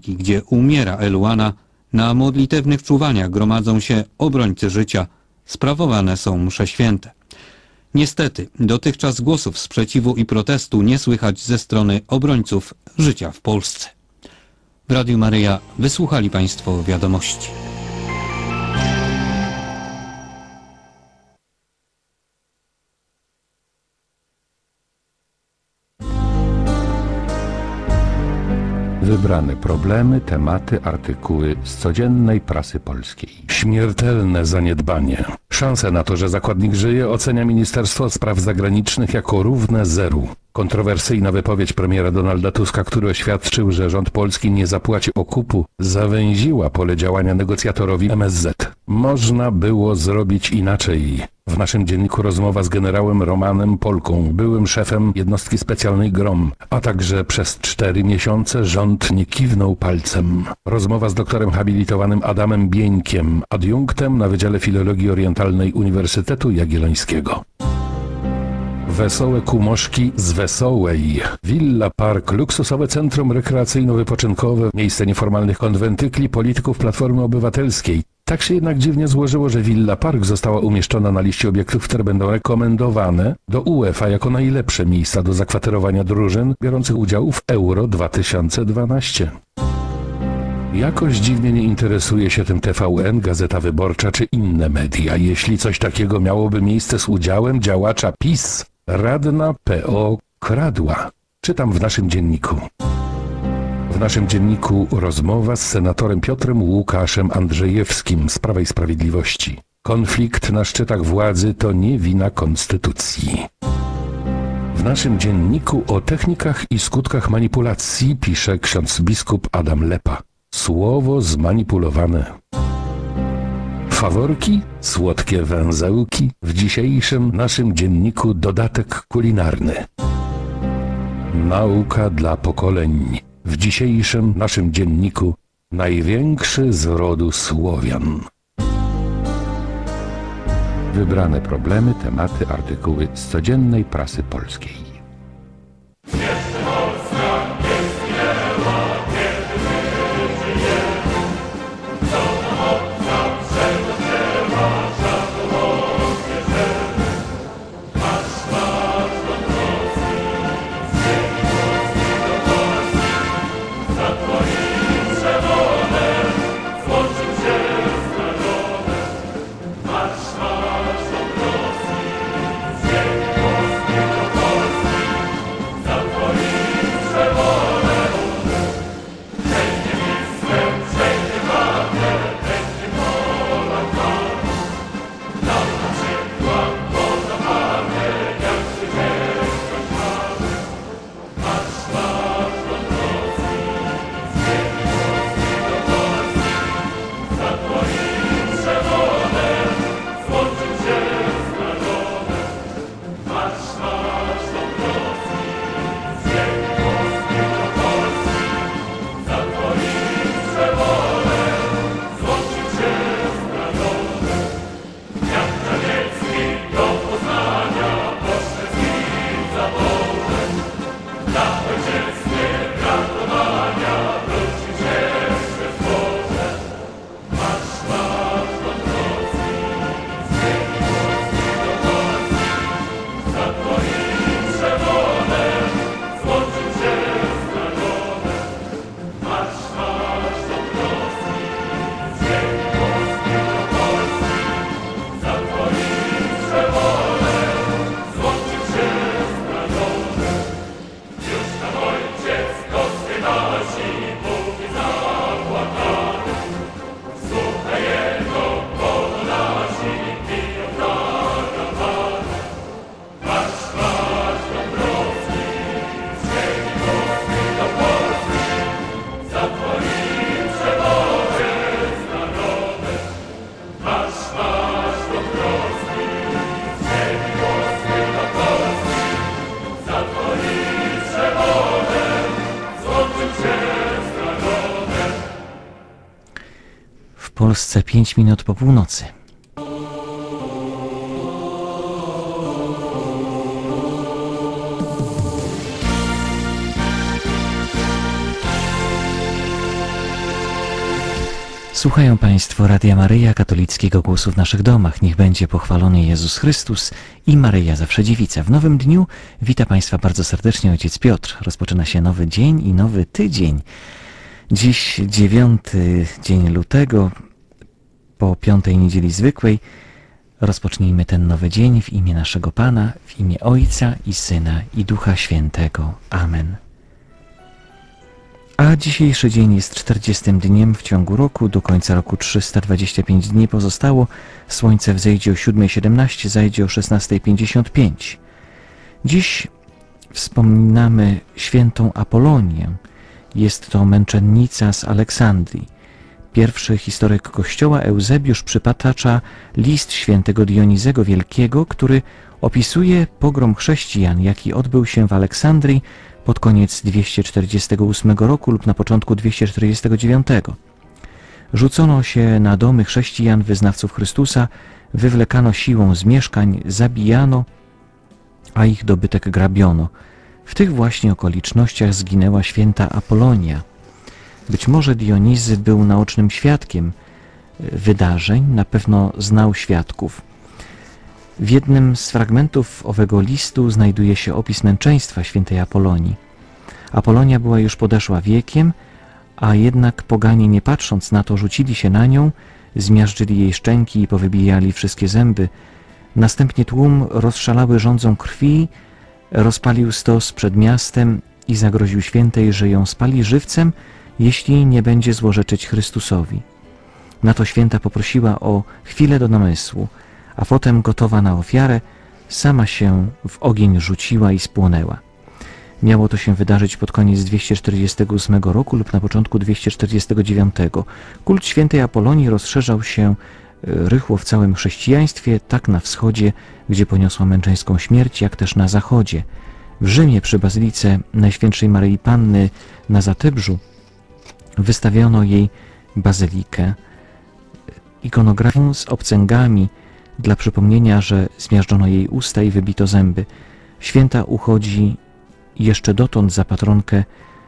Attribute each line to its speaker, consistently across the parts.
Speaker 1: Bańki, gdzie umiera Eluana, na modlitewnych czuwaniach gromadzą się obrońcy życia. Sprawowane są msze święte. Niestety, dotychczas głosów sprzeciwu i protestu nie słychać ze strony obrońców życia w Polsce. W Radiu Maryja wysłuchali Państwo wiadomości.
Speaker 2: Wybrane problemy, tematy, artykuły z codziennej prasy polskiej. Śmiertelne zaniedbanie. Szanse na to, że zakładnik żyje, ocenia Ministerstwo Spraw Zagranicznych jako równe zeru. Kontrowersyjna wypowiedź premiera Donalda Tuska, który oświadczył, że rząd polski nie zapłaci okupu, zawęziła pole działania negocjatorowi MSZ. Można było zrobić inaczej. W naszym dzienniku rozmowa z generałem Romanem Polką, byłym szefem jednostki specjalnej GROM, a także przez 4 miesiące rząd nie kiwnął palcem. Rozmowa z doktorem habilitowanym Adamem Bieńkiem, adiunktem na Wydziale Filologii Orientalnej Uniwersytetu Jagiellońskiego. Wesołe kumoszki z Wesołej. Villa Park, luksusowe centrum rekreacyjno-wypoczynkowe, miejsce nieformalnych konwentykli polityków Platformy Obywatelskiej. Tak się jednak dziwnie złożyło, że Villa Park została umieszczona na liście obiektów, które będą rekomendowane do UEFA jako najlepsze miejsca do zakwaterowania drużyn biorących udział w Euro 2012. Jakoś dziwnie nie interesuje się tym TVN, Gazeta Wyborcza czy inne media. Jeśli coś takiego miałoby miejsce z udziałem działacza PiS, radna PO kradła. Czytam w naszym dzienniku. W naszym dzienniku rozmowa z senatorem Piotrem Łukaszem Andrzejewskim z Prawa i Sprawiedliwości. Konflikt na szczytach władzy to nie wina konstytucji. W naszym dzienniku o technikach i skutkach manipulacji pisze ksiądz biskup Adam Lepa. Słowo zmanipulowane. Faworki, słodkie węzełki, w dzisiejszym naszym dzienniku dodatek kulinarny. Nauka dla pokoleń. W dzisiejszym naszym dzienniku największy z rodu Słowian. Wybrane problemy, tematy, artykuły z codziennej prasy polskiej.
Speaker 3: W Polsce 5 minut po północy. Słuchają Państwo Radia Maryja, katolickiego głosu w naszych domach. Niech będzie pochwalony Jezus Chrystus i Maryja zawsze dziewica. W nowym dniu wita Państwa bardzo serdecznie ojciec Piotr. Rozpoczyna się nowy dzień i nowy tydzień. Dziś 9 dzień lutego, po 5. niedzieli zwykłej. Rozpocznijmy ten nowy dzień w imię naszego Pana, w imię Ojca i Syna i Ducha Świętego. Amen. A dzisiejszy dzień jest 40. dniem w ciągu roku. Do końca roku 325 dni pozostało. Słońce wzejdzie o 7:17, zajdzie o 16:55. Dziś wspominamy świętą Apolonię. Jest to męczennica z Aleksandrii. Pierwszy historyk Kościoła Eusebiusz przytacza list świętego Dionizego Wielkiego, który opisuje pogrom chrześcijan, jaki odbył się w Aleksandrii pod koniec 248 roku lub na początku 249. Rzucono się na domy chrześcijan, wyznawców Chrystusa, wywlekano siłą z mieszkań, zabijano, a ich dobytek grabiono. W tych właśnie okolicznościach zginęła święta Apolonia. Być może Dionizy był naocznym świadkiem wydarzeń, na pewno znał świadków. W jednym z fragmentów owego listu znajduje się opis męczeństwa świętej Apolonii. Apolonia była już podeszła wiekiem, a jednak poganie, nie patrząc na to, rzucili się na nią, zmiażdżyli jej szczęki i powybijali wszystkie zęby. Następnie tłum rozszalały żądzą krwi, rozpalił stos przed miastem i zagroził świętej, że ją spali żywcem, jeśli nie będzie złorzeczyć Chrystusowi. Na to święta poprosiła o chwilę do namysłu, a potem, gotowa na ofiarę, sama się w ogień rzuciła i spłonęła. Miało to się wydarzyć pod koniec 248 roku lub na początku 249. Kult świętej Apolonii rozszerzał się rychło w całym chrześcijaństwie, tak na wschodzie, gdzie poniosła męczeńską śmierć, jak też na zachodzie. W Rzymie przy Bazylice Najświętszej Maryi Panny na Zatybrzu wystawiono jej bazylikę, ikonografię z obcęgami dla przypomnienia, że zmiażdżono jej usta i wybito zęby. Święta uchodzi jeszcze dotąd za patronkę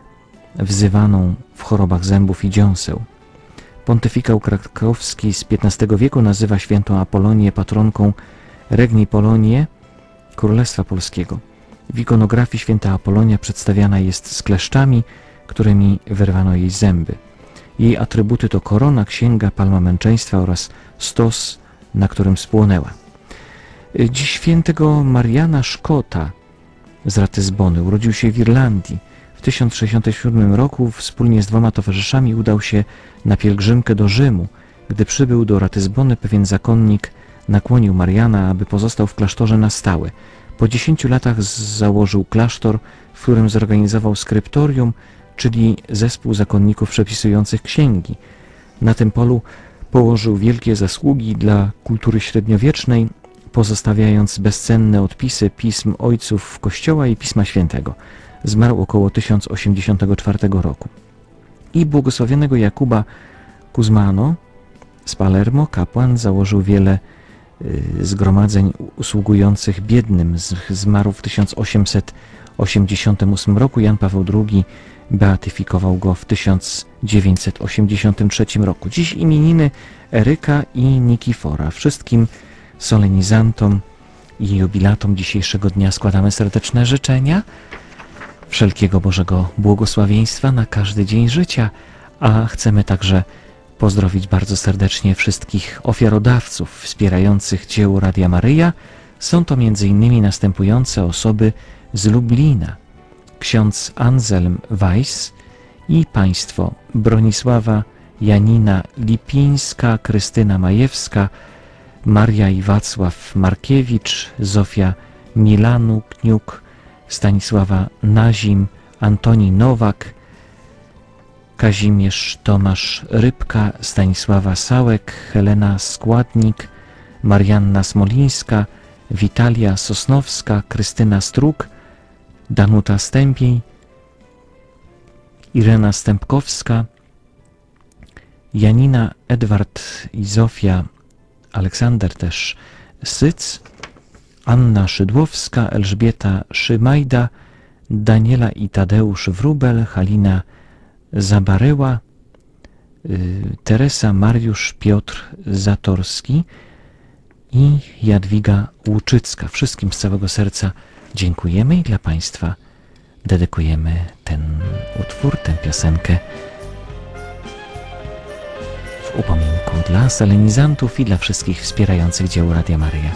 Speaker 3: wzywaną w chorobach zębów i dziąseł. Pontyfikał krakowski z XV wieku nazywa świętą Apolonię patronką Regni Polonię, Królestwa Polskiego. W ikonografii święta Apolonia przedstawiana jest z kleszczami, którymi wyrwano jej zęby. Jej atrybuty to korona, księga, palma męczeństwa oraz stos, na którym spłonęła. Dziś świętego Mariana Szkota z Ratyzbony urodził się w Irlandii. W 1067 roku wspólnie z 2 towarzyszami udał się na pielgrzymkę do Rzymu. Gdy przybył do Ratyzbony, pewien zakonnik nakłonił Mariana, aby pozostał w klasztorze na stałe. Po 10 latach założył klasztor, w którym zorganizował skryptorium, czyli zespół zakonników przepisujących księgi. Na tym polu położył wielkie zasługi dla kultury średniowiecznej, pozostawiając bezcenne odpisy pism ojców Kościoła i Pisma Świętego. Zmarł około 1084 roku. I błogosławionego Jakuba Kuzmano z Palermo, kapłan, założył wiele zgromadzeń usługujących biednym. Zmarł w 1888 roku. Jan Paweł II beatyfikował go w 1983 roku. Dziś imieniny Eryka i Nikifora. Wszystkim solenizantom i jubilatom dzisiejszego dnia składamy serdeczne życzenia wszelkiego Bożego błogosławieństwa na każdy dzień życia, a chcemy także pozdrowić bardzo serdecznie wszystkich ofiarodawców wspierających dzieło Radia Maryja. Są to m.in. następujące osoby z Lublina: ksiądz Anselm Weiss i państwo Bronisława Janina Lipińska, Krystyna Majewska, Maria i Wacław Markiewicz, Zofia Milanu-Kniuk, Stanisława Nazim, Antoni Nowak, Kazimierz Tomasz Rybka, Stanisława Sałek, Helena Składnik, Marianna Smolińska, Witalia Sosnowska, Krystyna Struk, Danuta Stępień, Irena Stępkowska, Janina, Edward i Zofia, Aleksander też Syc, Anna Szydłowska, Elżbieta Szymajda, Daniela i Tadeusz Wróbel, Halina Zabaryła, Teresa, Mariusz, Piotr Zatorski i Jadwiga Łuczycka. Wszystkim z całego serca dziękujemy i dla Państwa dedykujemy ten utwór, tę piosenkę w upominku dla solenizantów i dla wszystkich wspierających dzieło Radia Maryja.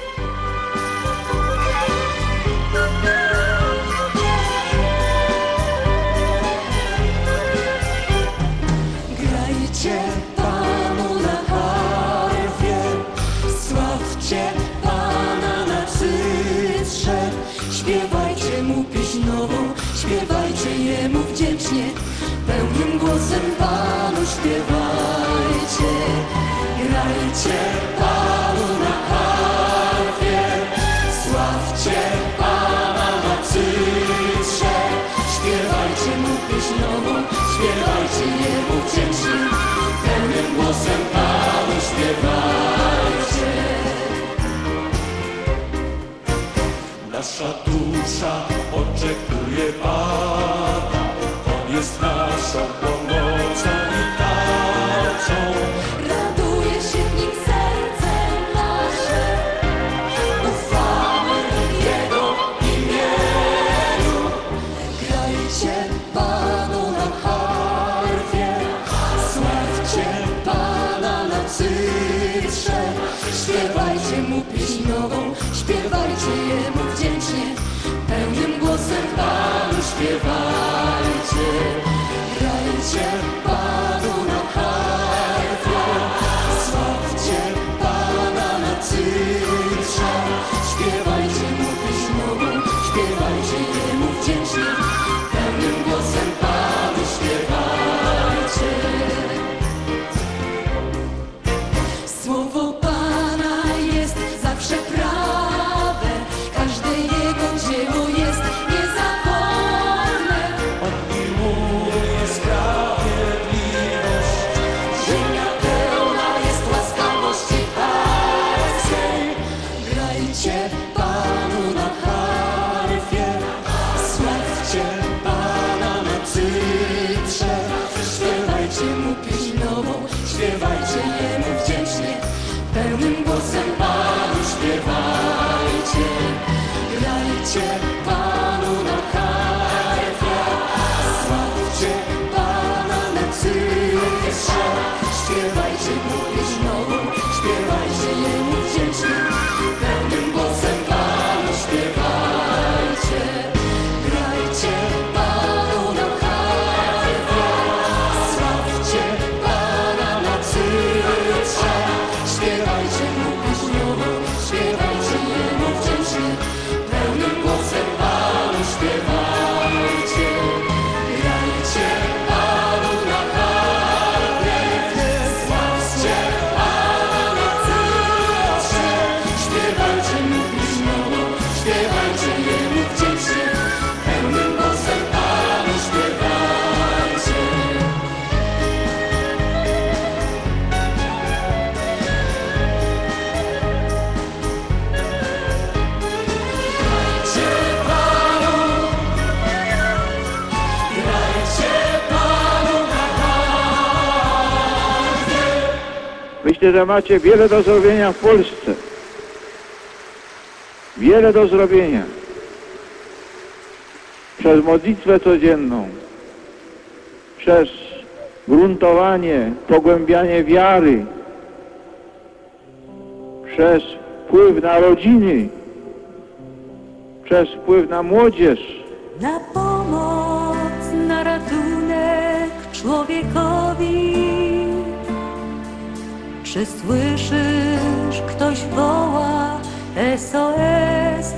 Speaker 4: Grajcie Panu na harfie, sławcie Pana na cytrze, śpiewajcie Mu pieśń nową, śpiewajcie Jemu wdzięcznie, pełnym głosem Panu śpiewajcie. Grajcie Panu na harfie, sławcie Pana na cytrze, śpiewajcie Mu pieśń nową, śpiewajcie Jemu wdzięcznie, pełnym głosem Panu śpiewajcie. Nasza dusza oczekuje Pana, On jest naszą pomocą i tarczą. Raduje się w Nim serce nasze, ufamy Jego imieniu. Grajcie Panu na harfie, sławcie Pana na cytrze, śpiewajcie Mu pieśń nową, śpiewajcie Jemu wdzięcznie, pełnym głosem Panu śpiewajcie. Grajcie Panu na harfie, sławcie Pana na cytrze, śpiewajcie Mu pieśń nową, śpiewajcie Jemu wdzięcznie, pełnym głosem Panu śpiewajcie. Słowo Pana jest zawsze prawe, każde Jego dzieło jest niezawodne. On miłuje sprawiedliwość, ziemia pełna jest łaskawości Pańskiej. Grajcie Panu na harfie, sławcie Pana na cytrze, śpiewajcie Mu pieśń nową, śpiewajcie Jemu wdzięcznie, pełnym głosem Panu śpiewajcie. Grajcie Panu na harfie, sławcie Pana na cytrze, śpiewajcie Mu pieśń nową, śpiewajcie Jemu wdzięcznie, pełnym głosem Panu śpiewajcie. Grajcie Panu na harfie, sławcie Pana na cytrze, śpiewajcie Mu pieśń nową, śpiewajcie Jemu wdzięcznie, pełnym głosem Panu śpiewajcie. Grajcie Panu na harfie, sławcie Pana na cytrze, śpiewajcie Mu pieśń nową, śpiewajcie Jemu wdzięcznie, pełnym głosem Panu śpiewajcie. Grajcie Panu, grajcie Panu na harfie.
Speaker 5: Myślę, że macie wiele do zrobienia w Polsce. Wiele do zrobienia. Przez modlitwę codzienną, przez gruntowanie, pogłębianie wiary, przez wpływ na rodziny, przez wpływ na młodzież.
Speaker 4: Na pomoc, na ratunek człowiekowi. Czy słyszysz, ktoś woła SOS,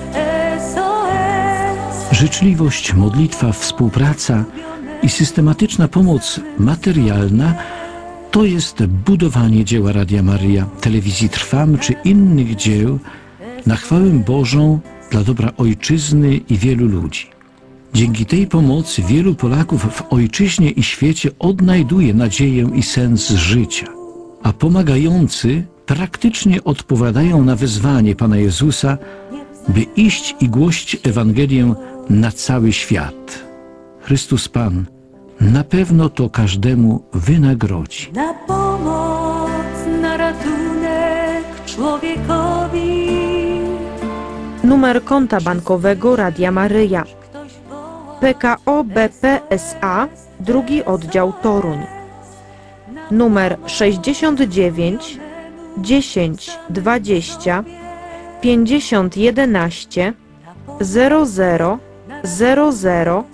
Speaker 4: SOS?
Speaker 6: Życzliwość, modlitwa, współpraca i systematyczna pomoc materialna to jest budowanie dzieła Radia Maryja, telewizji Trwam czy innych dzieł na chwałę Bożą dla dobra ojczyzny i wielu ludzi. Dzięki tej pomocy wielu Polaków w ojczyźnie i świecie odnajduje nadzieję i sens życia, a pomagający praktycznie odpowiadają na wezwanie Pana Jezusa, by iść i głosić Ewangelię na cały świat. Chrystus Pan na pewno to każdemu wynagrodzi.
Speaker 4: Na pomoc, na ratunek człowiekowi.
Speaker 7: Numer konta bankowego Radia Maryja.
Speaker 4: Ktoś woła
Speaker 7: PKO BP SA, drugi oddział Toruń. Numer 69 10 20 50 11 00 00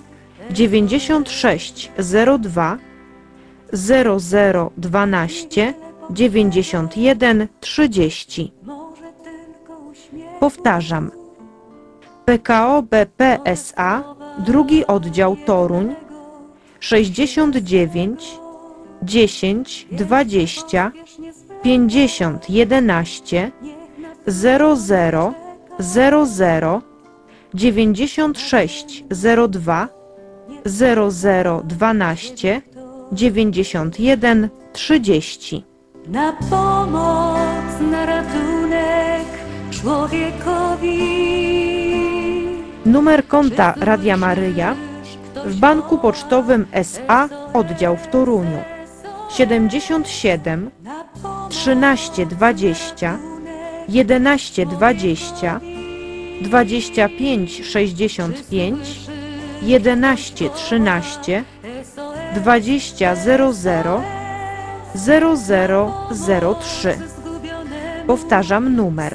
Speaker 7: 96 02 00 12 91 30.
Speaker 4: może tylko uśmiech.
Speaker 7: Powtarzam. PKO BP SA, drugi oddział Toruń, 69 10 20 50 11 00 00 96 02 00 12 91 30.
Speaker 4: Na pomoc, na ratunek człowiekowi.
Speaker 7: Numer konta Radia Maryja w Banku Pocztowym SA, oddział w Toruniu. 77 13 20 11 20 25 65 11 13 20 00 0003. Powtarzam numer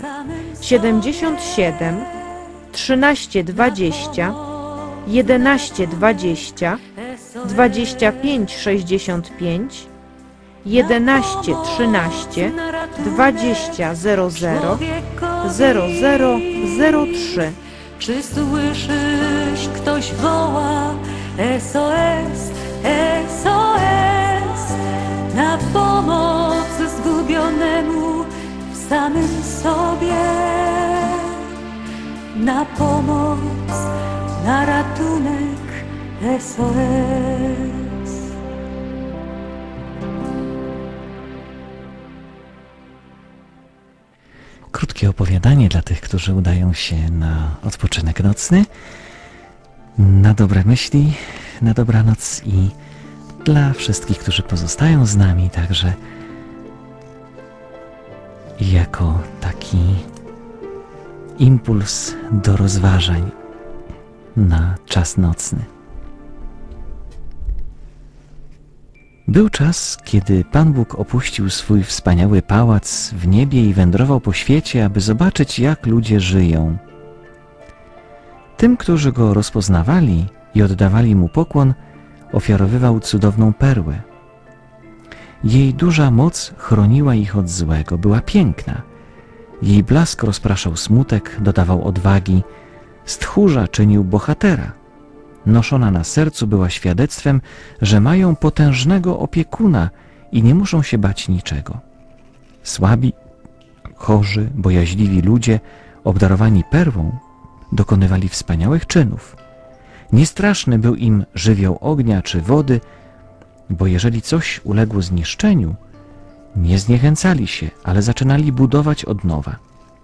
Speaker 7: 77 13 20 11 20 25 65 11 13 20 00 0003.
Speaker 4: Czy słyszysz, ktoś woła SOS, SOS, na pomoc zgubionemu w samym sobie, na pomoc, na ratunek SOS.
Speaker 3: Krótkie opowiadanie dla tych, którzy udają się na odpoczynek nocny, na dobre myśli, na dobranoc i dla wszystkich, którzy pozostają z nami, także jako taki impuls do rozważań na czas nocny. Był czas, kiedy Pan Bóg opuścił swój wspaniały pałac w niebie i wędrował po świecie, aby zobaczyć, jak ludzie żyją. Tym, którzy Go rozpoznawali i oddawali Mu pokłon, ofiarowywał cudowną perłę. Jej duża moc chroniła ich od złego, była piękna. Jej blask rozpraszał smutek, dodawał odwagi, z tchórza czynił bohatera. Noszona na sercu była świadectwem, że mają potężnego opiekuna i nie muszą się bać niczego. Słabi, chorzy, bojaźliwi ludzie, obdarowani perłą, dokonywali wspaniałych czynów. Niestraszny był im żywioł ognia czy wody, bo jeżeli coś uległo zniszczeniu, nie zniechęcali się, ale zaczynali budować od nowa.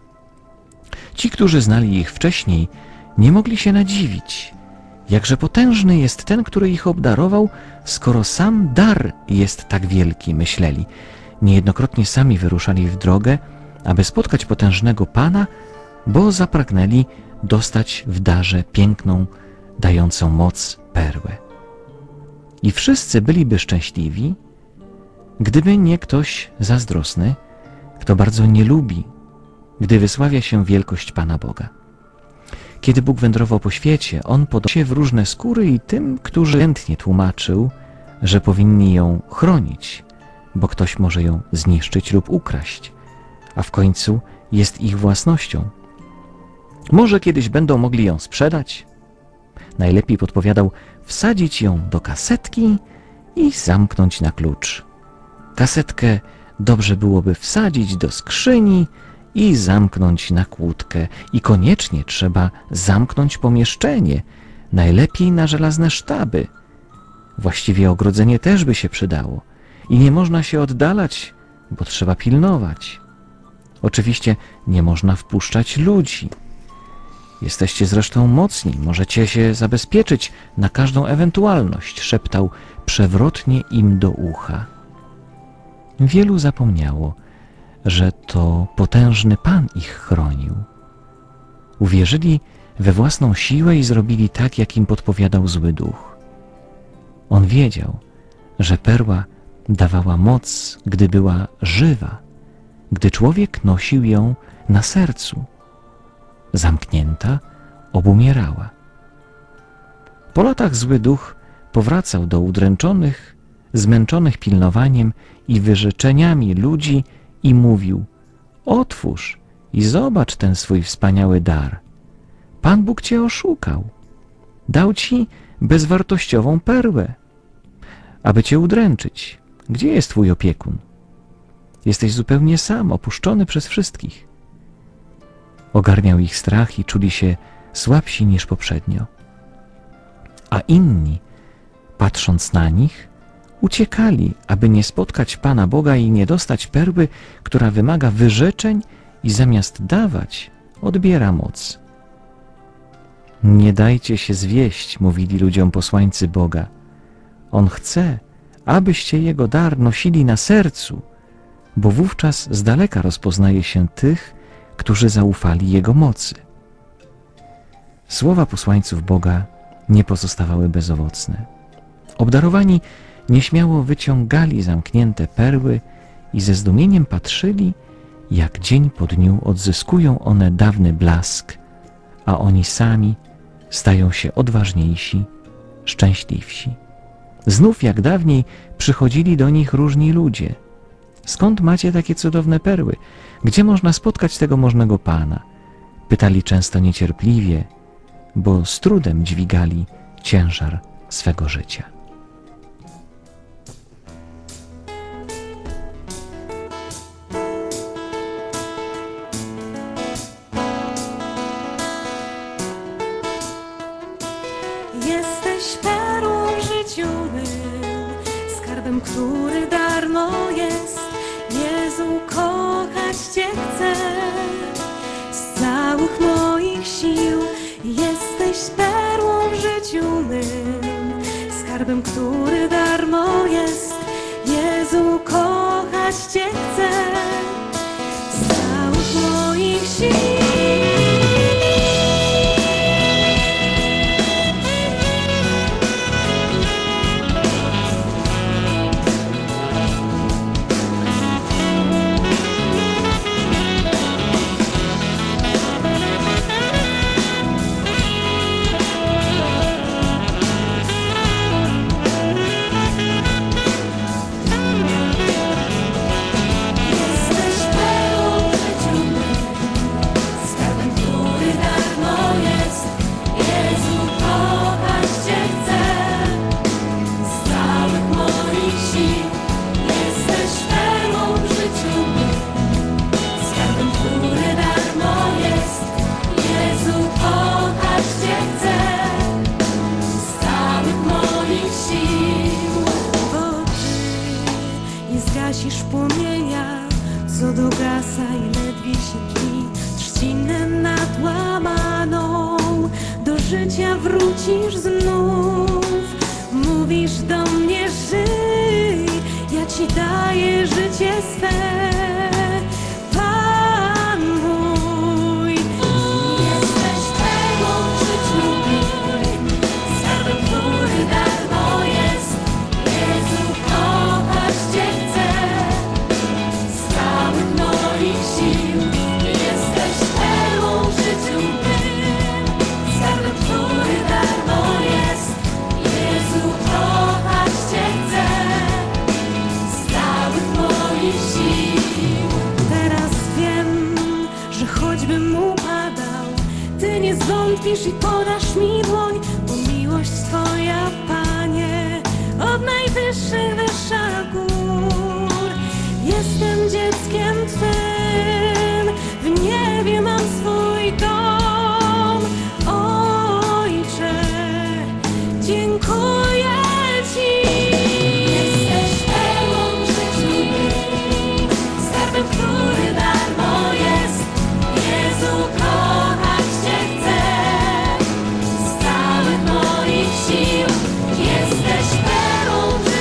Speaker 3: Ci, którzy znali ich wcześniej, nie mogli się nadziwić. Jakże potężny jest ten, który ich obdarował, skoro sam dar jest tak wielki, myśleli. Niejednokrotnie sami wyruszali w drogę, aby spotkać potężnego Pana, bo zapragnęli dostać w darze piękną, dającą moc perłę. I wszyscy byliby szczęśliwi, gdyby nie ktoś zazdrosny, kto bardzo nie lubi, gdy wysławia się wielkość Pana Boga. Kiedy Bóg wędrował po świecie, On podał się w różne skóry i tym, którzy chętnie tłumaczył, że powinni ją chronić, bo ktoś może ją zniszczyć lub ukraść, a w końcu jest ich własnością. Może kiedyś będą mogli ją sprzedać? Najlepiej podpowiadał wsadzić ją do kasetki i zamknąć na klucz. Kasetkę dobrze byłoby wsadzić do skrzyni i zamknąć na kłódkę. I koniecznie trzeba zamknąć pomieszczenie, najlepiej na żelazne sztaby. Właściwie ogrodzenie też by się przydało. I nie można się oddalać, bo trzeba pilnować. Oczywiście nie można wpuszczać ludzi. Jesteście zresztą mocni, możecie się zabezpieczyć na każdą ewentualność, szeptał przewrotnie im do ucha. Wielu zapomniało, że to potężny Pan ich chronił. Uwierzyli we własną siłę i zrobili tak, jak im podpowiadał zły duch. On wiedział, że perła dawała moc, gdy była żywa, gdy człowiek nosił ją na sercu. Zamknięta, obumierała. Po latach zły duch powracał do udręczonych, zmęczonych pilnowaniem i wyrzeczeniami ludzi i mówił: otwórz i zobacz ten swój wspaniały dar. Pan Bóg cię oszukał. Dał ci bezwartościową perłę, aby cię udręczyć. Gdzie jest twój opiekun? Jesteś zupełnie sam, opuszczony przez wszystkich. Ogarniał ich strach i czuli się słabsi niż poprzednio. A inni, patrząc na nich, uciekali, aby nie spotkać Pana Boga i nie dostać perły, która wymaga wyrzeczeń i zamiast dawać, odbiera moc. Nie dajcie się zwieść, mówili ludziom posłańcy Boga. On chce, abyście Jego dar nosili na sercu, bo wówczas z daleka rozpoznaje się tych, którzy zaufali Jego mocy. Słowa posłańców Boga nie pozostawały bezowocne. Obdarowani nieśmiało wyciągali zamknięte perły i ze zdumieniem patrzyli, jak dzień po dniu odzyskują one dawny blask, a oni sami stają się odważniejsi, szczęśliwsi. Znów jak dawniej przychodzili do nich różni ludzie. Skąd macie takie cudowne perły? Gdzie można spotkać tego możnego Pana? Pytali często niecierpliwie, bo z trudem dźwigali ciężar swego życia.
Speaker 4: Jesteś perłą w życiu mym, skarbem, który darmo jest. Jezu, kochać Cię chcę z całych moich sił. Jesteś perłą w życiu mym, skarbem, który darmo jest. Jezu, kochać Cię chcę z całych moich sił. Zgasisz płomienia, co dogasa i ledwie się tli. Trzcinę nadłamaną, do życia wrócisz znów. Mówisz do mnie: żyj, ja Ci daję życie swe. Pan mój, jesteś perłą w życiu mym, skarbem, który darmo jest. Jezu, kochać Cię chcę z całych moich sił. Jesteś perłą w życiu mym, skarbem, który darmo jest. Jezu, kochać Cię chcę z całych moich sił. Teraz wiem, że choćbym upadał, Ty nie zwątpisz i podasz mi dłoń, bo miłość Twoja, Panie, od najwyższych wyższych gór. Jestem dzieckiem Twym, w niebie mam swój dom. Ojcze, dziękuję Ci. Jesteś perłą w życiu mym, skarbem, który darmo jest. Jezu, kochać Cię chcę z całych moich sił. Jesteś perłą w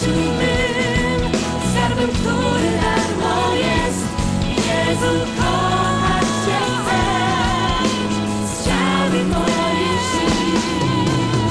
Speaker 4: mym, skarbem, który darmo jest. Jezu, kochać Cię chcę, z całej mojej siły.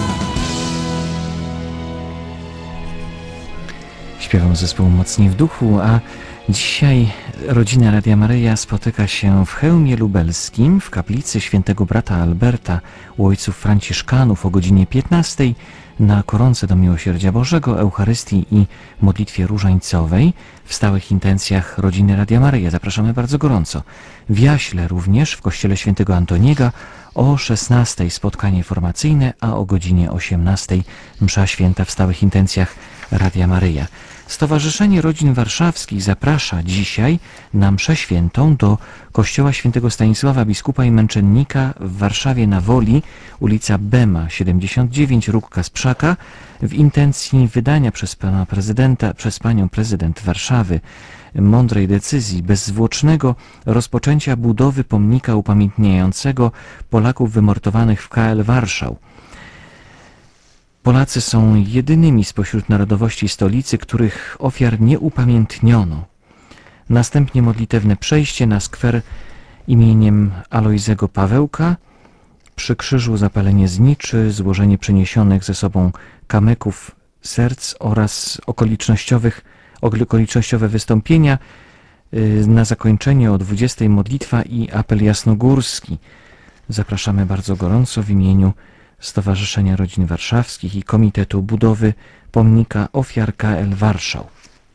Speaker 3: Śpiewał zespół Mocniej w duchu, a dzisiaj rodzina Radia Maryja spotyka się w Chełmie Lubelskim w kaplicy świętego brata Alberta u ojców franciszkanów o godzinie 15 na koronce do Miłosierdzia Bożego, Eucharystii i modlitwie różańcowej w stałych intencjach rodziny Radia Maryja. Zapraszamy bardzo gorąco. W Jaśle również w kościele świętego Antoniego o 16 spotkanie formacyjne, a o godzinie 18 msza święta w stałych intencjach Radia Maryja. Stowarzyszenie Rodzin Warszawskich zaprasza dzisiaj na mszę świętą do kościoła świętego Stanisława Biskupa i Męczennika w Warszawie na Woli, ulica Bema 79, Róg Kasprzaka, w intencji wydania przez panią prezydent Warszawy mądrej decyzji bezzwłocznego rozpoczęcia budowy pomnika upamiętniającego Polaków wymordowanych w KL Warszał. Polacy są jedynymi spośród narodowości stolicy, których ofiar nie upamiętniono. Następnie modlitewne przejście na skwer imieniem Alojzego Pawełka, przy krzyżu zapalenie zniczy, złożenie przyniesionych ze sobą kamyków serc oraz okolicznościowe wystąpienia. Na zakończenie o 20 modlitwa i apel jasnogórski. Zapraszamy bardzo gorąco w imieniu Stowarzyszenia Rodzin Warszawskich i Komitetu Budowy Pomnika Ofiar KL Warszał.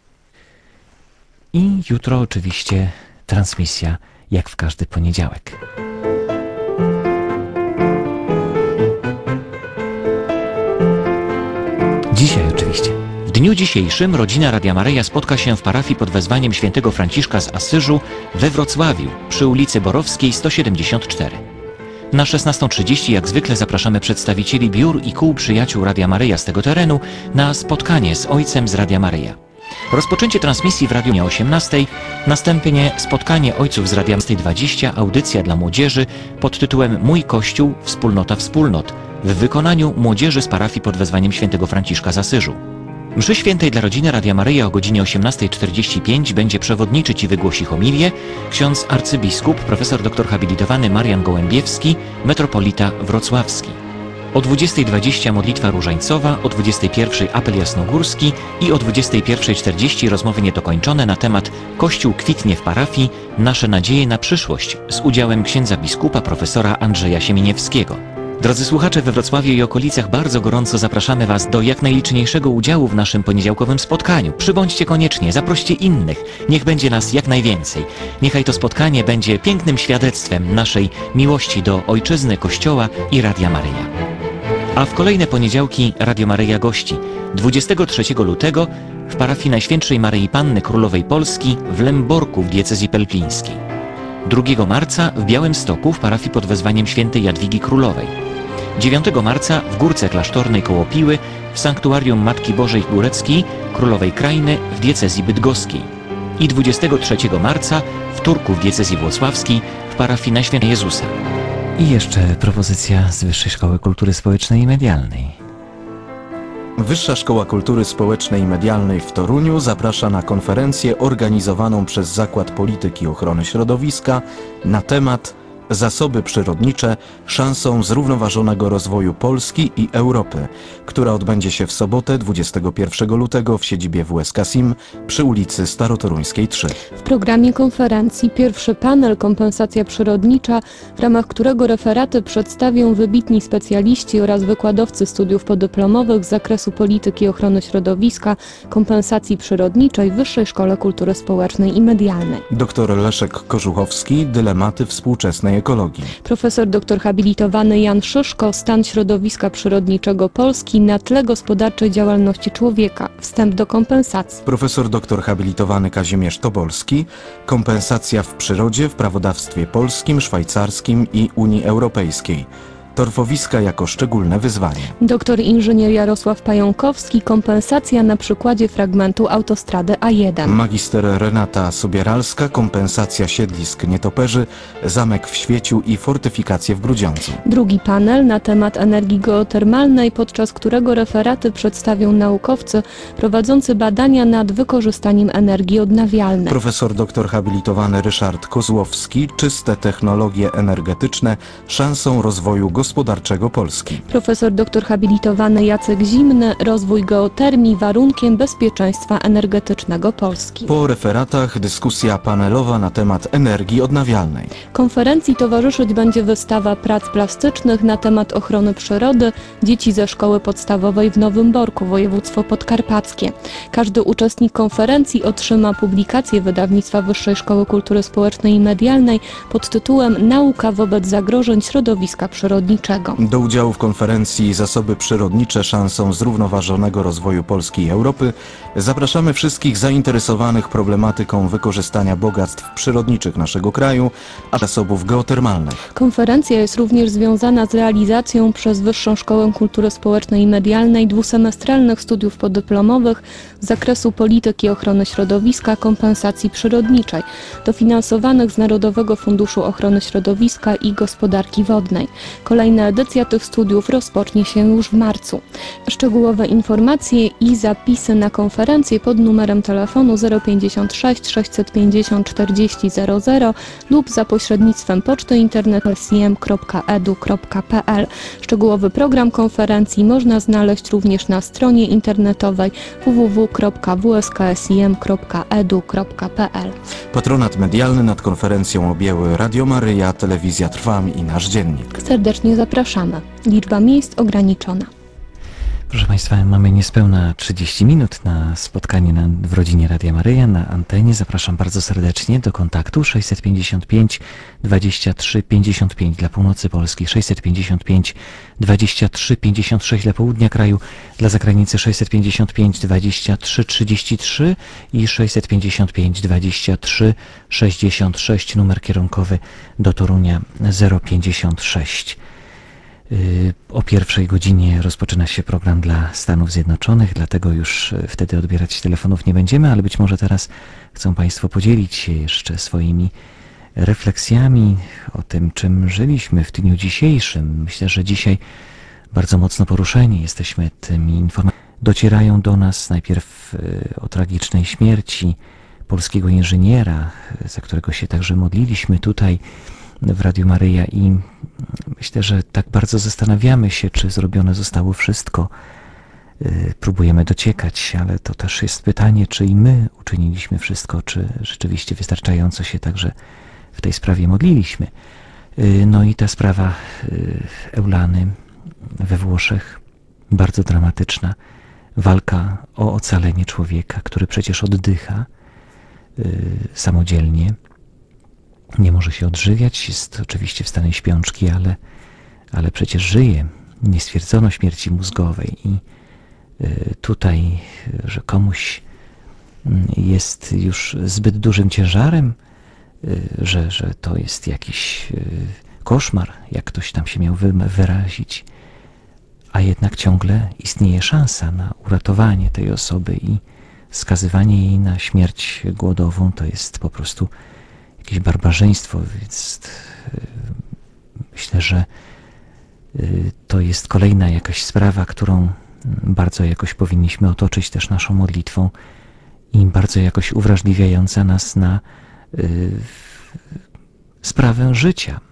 Speaker 3: I jutro oczywiście transmisja, jak w każdy poniedziałek. Dzisiaj oczywiście. W dniu dzisiejszym rodzina Radia Maryja spotka się w parafii pod wezwaniem świętego Franciszka z Asyżu we Wrocławiu przy ulicy Borowskiej 174. Na 16:30 jak zwykle zapraszamy przedstawicieli biur i kół przyjaciół Radia Maryja z tego terenu na spotkanie z ojcem z Radia Maryja. Rozpoczęcie transmisji w radiu o 18:00, następnie spotkanie ojców z Radia 20, audycja dla młodzieży pod tytułem Mój Kościół, Wspólnota Wspólnot w wykonaniu młodzieży z parafii pod wezwaniem świętego Franciszka z Asyżu. Mszy świętej dla rodziny Radia Maryja o godzinie 18:45 będzie przewodniczyć i wygłosi homilię ksiądz arcybiskup, profesor dr habilitowany Marian Gołębiewski, metropolita wrocławski. O 20:20 modlitwa różańcowa, o 21:00 apel jasnogórski i o 21:40 rozmowy niedokończone na temat Kościół kwitnie w parafii, nasze nadzieje na przyszłość z udziałem księdza biskupa profesora Andrzeja Siemieniewskiego. Drodzy słuchacze, we Wrocławiu i okolicach bardzo gorąco zapraszamy Was do jak najliczniejszego udziału w naszym poniedziałkowym spotkaniu. Przybądźcie koniecznie, zaproście innych, niech będzie nas jak najwięcej. Niechaj to spotkanie będzie pięknym świadectwem naszej miłości do Ojczyzny, Kościoła i Radia Maryja. A w kolejne poniedziałki Radio Maryja gości 23 lutego w parafii Najświętszej Maryi Panny Królowej Polski w Lęborku w diecezji pelplińskiej. 2 marca w Białymstoku w parafii pod wezwaniem świętej Jadwigi Królowej. 9 marca w Górce Klasztornej koło Piły w Sanktuarium Matki Bożej Góreckiej Królowej Krajny w diecezji bydgoskiej. I 23 marca w Turku w diecezji włocławskiej w parafii Najświętszego Jezusa. I jeszcze propozycja z Wyższej Szkoły Kultury Społecznej i Medialnej.
Speaker 8: Wyższa Szkoła Kultury Społecznej i Medialnej w Toruniu zaprasza na konferencję organizowaną przez Zakład Polityki Ochrony Środowiska na temat Zasoby przyrodnicze szansą zrównoważonego rozwoju Polski i Europy, która odbędzie się w sobotę 21 lutego w siedzibie WSK SIM przy ulicy Starotoruńskiej 3.
Speaker 9: W programie konferencji pierwszy panel Kompensacja przyrodnicza, w ramach którego referaty przedstawią wybitni specjaliści oraz wykładowcy studiów podyplomowych z zakresu polityki ochrony środowiska, kompensacji przyrodniczej w Wyższej Szkole Kultury Społecznej i Medialnej.
Speaker 8: Dr Leszek Kożuchowski, dylematy współczesnej ekologii.
Speaker 9: Profesor dr habilitowany Jan Szyszko, stan środowiska przyrodniczego Polski na tle gospodarczej działalności człowieka, wstęp do kompensacji.
Speaker 8: Profesor dr habilitowany Kazimierz Tobolski, kompensacja w przyrodzie w prawodawstwie polskim, szwajcarskim i Unii Europejskiej. torfowiska jako szczególne wyzwanie.
Speaker 9: Doktor inżynier Jarosław Pająkowski, kompensacja na przykładzie fragmentu autostrady A1.
Speaker 8: Magister Renata Sobieralska, kompensacja siedlisk nietoperzy, zamek w Świeciu i fortyfikacje w Grudziądzu.
Speaker 9: Drugi panel na temat energii geotermalnej, podczas którego referaty przedstawią naukowcy prowadzący badania nad wykorzystaniem energii odnawialnej.
Speaker 8: Profesor doktor habilitowany Ryszard Kozłowski, czyste technologie energetyczne szansą rozwoju gospodarczego Polski.
Speaker 9: Profesor doktor habilitowany Jacek Zimny, rozwój geotermii warunkiem bezpieczeństwa energetycznego Polski.
Speaker 8: Po referatach dyskusja panelowa na temat energii odnawialnej.
Speaker 9: Konferencji towarzyszyć będzie wystawa prac plastycznych na temat ochrony przyrody dzieci ze szkoły podstawowej w Nowym Borku, województwo podkarpackie. Każdy uczestnik konferencji otrzyma publikację wydawnictwa Wyższej Szkoły Kultury Społecznej i Medialnej pod tytułem Nauka wobec zagrożeń środowiska przyrodniczego.
Speaker 8: Do udziału w konferencji Zasoby przyrodnicze szansą zrównoważonego rozwoju Polski i Europy zapraszamy wszystkich zainteresowanych problematyką wykorzystania bogactw przyrodniczych naszego kraju, a zasobów geotermalnych.
Speaker 9: Konferencja jest również związana z realizacją przez Wyższą Szkołę Kultury Społecznej i Medialnej dwusemestralnych studiów podyplomowych z zakresu polityki ochrony środowiska, kompensacji przyrodniczej, dofinansowanych z Narodowego Funduszu Ochrony Środowiska i Gospodarki Wodnej. Kolejna edycja tych studiów rozpocznie się już w marcu. Szczegółowe informacje i zapisy na konferencję pod numerem telefonu 056 650 4000 lub za pośrednictwem poczty internetowej siem.edu.pl. Szczegółowy program konferencji można znaleźć również na stronie internetowej www.wsksiem.edu.pl.
Speaker 8: Patronat medialny nad konferencją objęły Radio Maryja, Telewizja Trwam i Nasz Dziennik.
Speaker 9: Serdecznie zapraszamy. Liczba miejsc ograniczona.
Speaker 3: Proszę Państwa, mamy niespełna 30 minut na spotkanie w rodzinie Radia Maryja na antenie. Zapraszam bardzo serdecznie do kontaktu 655 23 55 dla północy Polski, 655 23 56 dla południa kraju, dla zagranicy 655 23 33 i 655 23 66, numer kierunkowy do Torunia 056. O 1 godzinie rozpoczyna się program dla Stanów Zjednoczonych, dlatego już wtedy odbierać telefonów nie będziemy, ale być może teraz chcą Państwo podzielić się jeszcze swoimi refleksjami o tym, czym żyliśmy w dniu dzisiejszym. Myślę, że dzisiaj bardzo mocno poruszeni jesteśmy tymi informacjami. Docierają do nas najpierw o tragicznej śmierci polskiego inżyniera, za którego się także modliliśmy tutaj w Radiu Maryja i myślę, że tak bardzo zastanawiamy się, czy zrobione zostało wszystko. Próbujemy dociekać, ale to też jest pytanie, czy i my uczyniliśmy wszystko, czy rzeczywiście wystarczająco się także w tej sprawie modliliśmy. No i ta sprawa Eulany we Włoszech, bardzo dramatyczna. Walka o ocalenie człowieka, który przecież oddycha samodzielnie. Nie może się odżywiać, jest oczywiście w stanie śpiączki, ale przecież żyje. Nie stwierdzono śmierci mózgowej i tutaj, że komuś jest już zbyt dużym ciężarem, że to jest jakiś koszmar, jak ktoś tam się miał wyrazić, a jednak ciągle istnieje szansa na uratowanie tej osoby i skazywanie jej na śmierć głodową to jest po prostu jakieś barbarzyństwo, więc myślę, że to jest kolejna jakaś sprawa, którą bardzo jakoś powinniśmy otoczyć też naszą modlitwą i bardzo jakoś uwrażliwiająca nas na sprawę życia.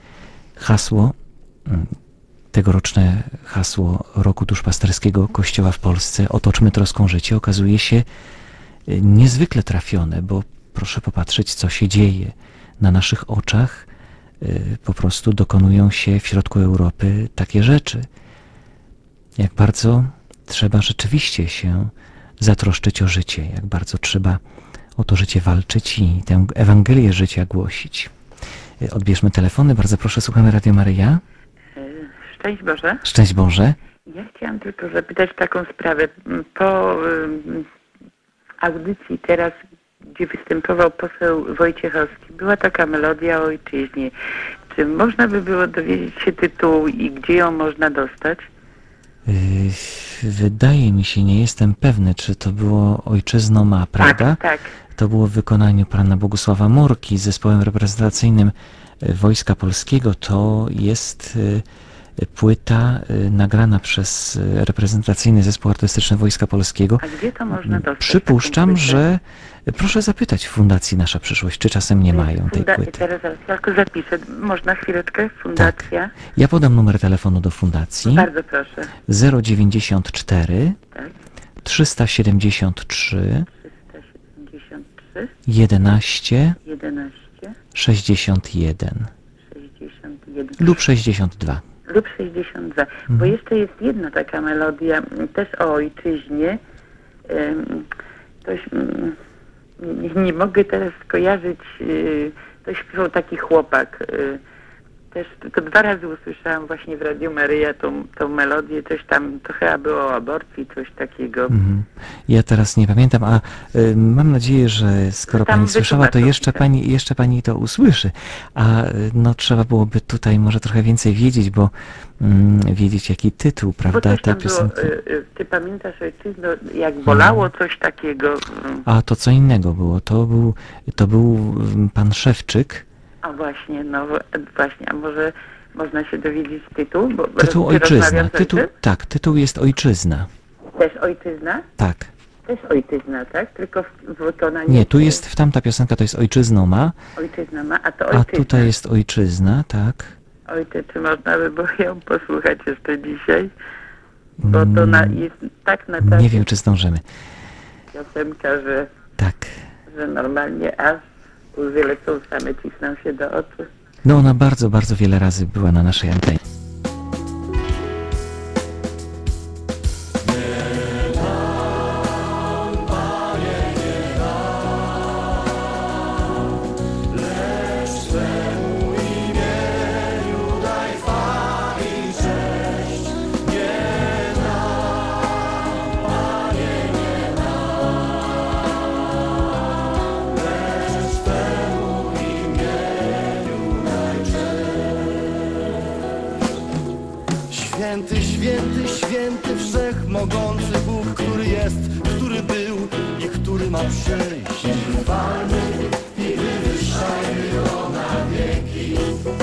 Speaker 3: Tegoroczne hasło Roku Duszpasterskiego Kościoła w Polsce, otoczmy troską życie, okazuje się niezwykle trafione, bo proszę popatrzeć, co się dzieje na naszych oczach. Po prostu dokonują się w środku Europy takie rzeczy. Jak bardzo trzeba rzeczywiście się zatroszczyć o życie, jak bardzo trzeba o to życie walczyć i tę Ewangelię życia głosić. Odbierzmy telefony. Bardzo proszę, słuchamy Radio Maryja.
Speaker 10: Szczęść Boże.
Speaker 3: Szczęść Boże.
Speaker 10: Ja chciałam tylko zapytać taką sprawę. Po audycji teraz, gdzie występował poseł Wojciechowski, była taka melodia o ojczyźnie. Czy można by było dowiedzieć się tytułu i gdzie ją można dostać?
Speaker 3: Wydaje mi się, nie jestem pewny, czy to było Ojczyzno ma, prawda?
Speaker 10: Tak.
Speaker 3: To było w wykonaniu pana Bogusława Morki z zespołem reprezentacyjnym Wojska Polskiego. To jest płyta nagrana przez reprezentacyjny zespół artystyczny Wojska Polskiego.
Speaker 10: A gdzie to można dostać?
Speaker 3: Przypuszczam,
Speaker 10: taką płytę?
Speaker 3: że proszę zapytać w Fundacji Nasza Przyszłość, czy czasem nie mają tej płyty.
Speaker 10: Teraz tylko zapiszę. Można chwileczkę? Fundacja?
Speaker 3: Ja podam numer telefonu do fundacji.
Speaker 10: Bardzo proszę.
Speaker 3: 094
Speaker 10: Tak.
Speaker 3: 373
Speaker 10: 373
Speaker 3: 11
Speaker 10: 11
Speaker 3: 61
Speaker 10: 61
Speaker 3: lub 62.
Speaker 10: lub 62. Bo jeszcze jest jedna taka melodia, też o ojczyźnie. Nie mogę teraz skojarzyć, to śpiewał taki chłopak. Też tylko 2 razy usłyszałam właśnie w Radiu Maryja tą melodię, coś tam, to chyba było o aborcji, coś takiego.
Speaker 3: Ja teraz nie pamiętam, a mam nadzieję, że skoro
Speaker 10: Tam
Speaker 3: pani słyszała, to
Speaker 10: wytłumaczą
Speaker 3: jeszcze pani to usłyszy. A no trzeba byłoby tutaj może trochę więcej wiedzieć, bo wiedzieć jaki tytuł,
Speaker 10: Bo
Speaker 3: prawda,
Speaker 10: coś
Speaker 3: tej
Speaker 10: tam było,
Speaker 3: piosenki.
Speaker 10: ty pamiętasz ojczyzno, jak bolało coś takiego?
Speaker 3: A to co innego było, to był pan Szewczyk.
Speaker 10: A właśnie, no właśnie, a może można się dowiedzieć tytuł? Bo
Speaker 3: Tytuł
Speaker 10: rozmawiam
Speaker 3: Ojczyzna.
Speaker 10: z ojcem?
Speaker 3: Tytuł jest Ojczyzna.
Speaker 10: Też ojczyzna?
Speaker 3: Tak.
Speaker 10: Też ojczyzna, tak? Tylko w wykonaniu...
Speaker 3: Nie, tu jest, tamta piosenka to jest Ojczyzno ma,
Speaker 10: Ojczyzna ma, a to
Speaker 3: a
Speaker 10: ojczyzna.
Speaker 3: tutaj jest Ojczyzna, tak.
Speaker 10: Ojcze, czy można by było ją posłuchać jeszcze dzisiaj? Bo to jest tak na czasie
Speaker 3: Nie wiem, czy zdążymy.
Speaker 10: piosenka, że
Speaker 3: Tak.
Speaker 10: normalnie aż łzy lecą same, cisną się do oczu.
Speaker 3: No ona bardzo, bardzo wiele razy była na naszej antenie.
Speaker 11: Święty, święty, święty, wszechmogący Bóg, który jest, który był i który ma przyjść. Chwalmy i wywyższajmy Go na wieki.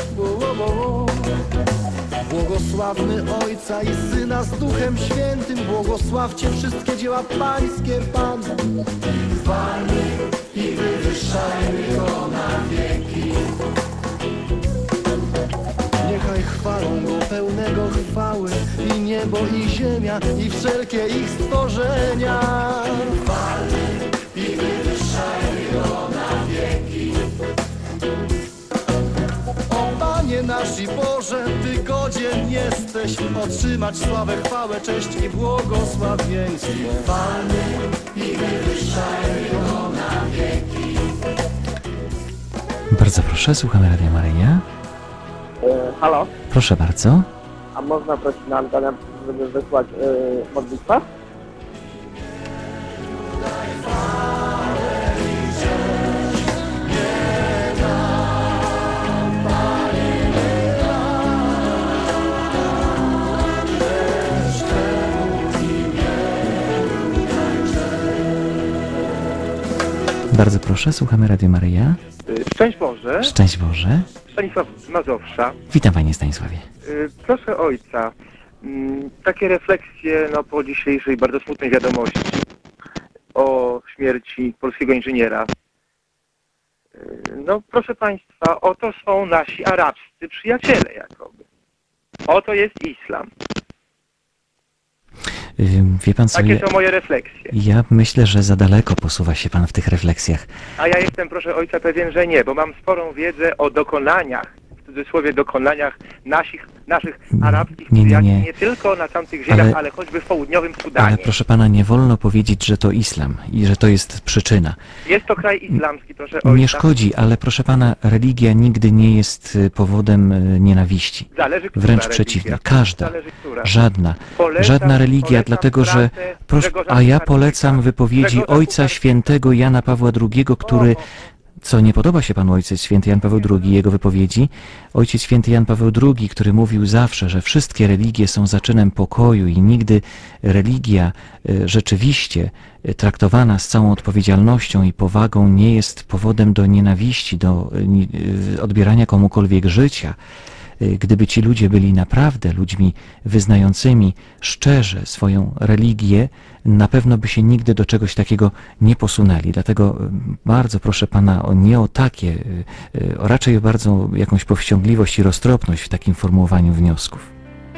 Speaker 11: Błogosławmy Ojca i Syna z Duchem Świętym, błogosławcie wszystkie dzieła Pańskie, Pan. Chwalmy i wywyższajmy Go na wieki. Niechaj chwalą Go pełnego chwały i niebo, i ziemia, i wszelkie ich stworzenia. Chwalmy i wywyższajmy Go na wieki. O Panie nasz i Boże, Ty godzien jesteś otrzymać sławę, chwałę, cześć i błogosławieństwo. Chwalmy i wywyższajmy Go na wieki.
Speaker 3: Bardzo proszę, słuchamy Radia Maryja.
Speaker 12: Halo,
Speaker 3: Proszę bardzo.
Speaker 12: a można prosić na antenę, żeby wysłać modlitwę?
Speaker 3: Bardzo proszę, słuchamy Radio Maryja.
Speaker 5: Szczęść Boże,
Speaker 3: Szczęść Boże.
Speaker 5: Stanisław z Mazowsza.
Speaker 3: Witam panie Stanisławie.
Speaker 5: Proszę ojca, takie refleksje po dzisiejszej bardzo smutnej wiadomości o śmierci polskiego inżyniera. No proszę państwa, oto są nasi arabscy przyjaciele jakoby. Oto jest islam.
Speaker 3: Wie pan co,
Speaker 5: Takie są moje refleksje.
Speaker 3: ja myślę, że za daleko posuwa się pan w tych refleksjach.
Speaker 5: A ja jestem, proszę ojca, pewien, że nie, bo mam sporą wiedzę o dokonaniach, w cudzysłowie dokonaniach naszych arabskich przyjaciół, nie tylko na tamtych ziemiach, ale choćby w południowym Sudanie.
Speaker 3: Ale proszę pana, nie wolno powiedzieć, że to islam i że to jest przyczyna.
Speaker 5: Jest to kraj islamski, proszę ojca.
Speaker 3: Nie szkodzi, ale proszę pana, religia nigdy nie jest powodem nienawiści.
Speaker 5: Zależy, która
Speaker 3: Wręcz
Speaker 5: religia.
Speaker 3: przeciwnie, każda,
Speaker 5: Zależy, która.
Speaker 3: żadna,
Speaker 5: Polecam-
Speaker 3: żadna religia,
Speaker 5: polecam
Speaker 3: dlatego że,
Speaker 5: pracę
Speaker 3: a ja
Speaker 5: Grzegorza
Speaker 3: polecam wypowiedzi
Speaker 5: Grzegorza
Speaker 3: Ojca Świętego Jana Pawła II, który co nie podoba się panu Ojciec Święty Jan Paweł II, jego wypowiedzi. Ojciec Święty Jan Paweł II, który mówił zawsze, że wszystkie religie są zaczynem pokoju i nigdy religia rzeczywiście traktowana z całą odpowiedzialnością i powagą nie jest powodem do nienawiści, do odbierania komukolwiek życia. Gdyby ci ludzie byli naprawdę ludźmi wyznającymi szczerze swoją religię, na pewno by się nigdy do czegoś takiego nie posunęli. Dlatego bardzo proszę pana nie o takie, raczej o bardzo jakąś powściągliwość i roztropność w takim formułowaniu wniosków.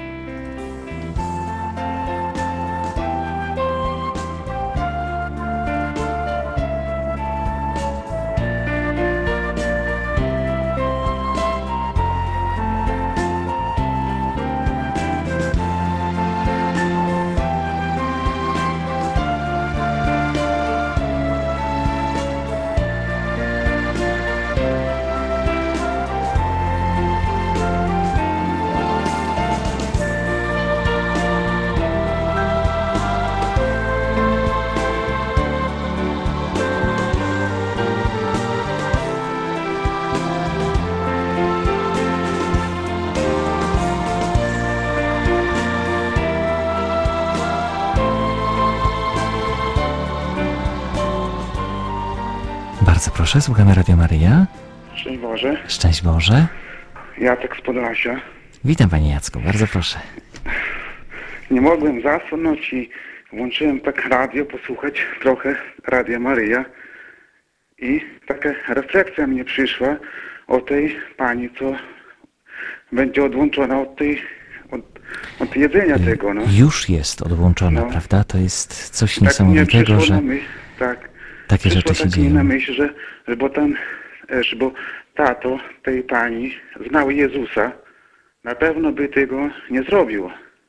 Speaker 3: Bardzo proszę, słuchamy Radio Maryja.
Speaker 13: Szczęść Boże.
Speaker 3: Szczęść Boże.
Speaker 13: Jacek z Podlasia.
Speaker 3: Witam panie Jacku, bardzo proszę.
Speaker 13: Nie mogłem zasnąć i włączyłem tak radio, posłuchać trochę Radia Maryja. I taka refleksja mnie przyszła o tej pani, co będzie odłączona od jedzenia tego. No.
Speaker 3: Już jest odłączona, prawda? To jest coś niesamowitego, że takie rzeczy się dzieją.
Speaker 13: Na myśl, bo tato tej pani znał Jezusa, na pewno by tego nie zrobił.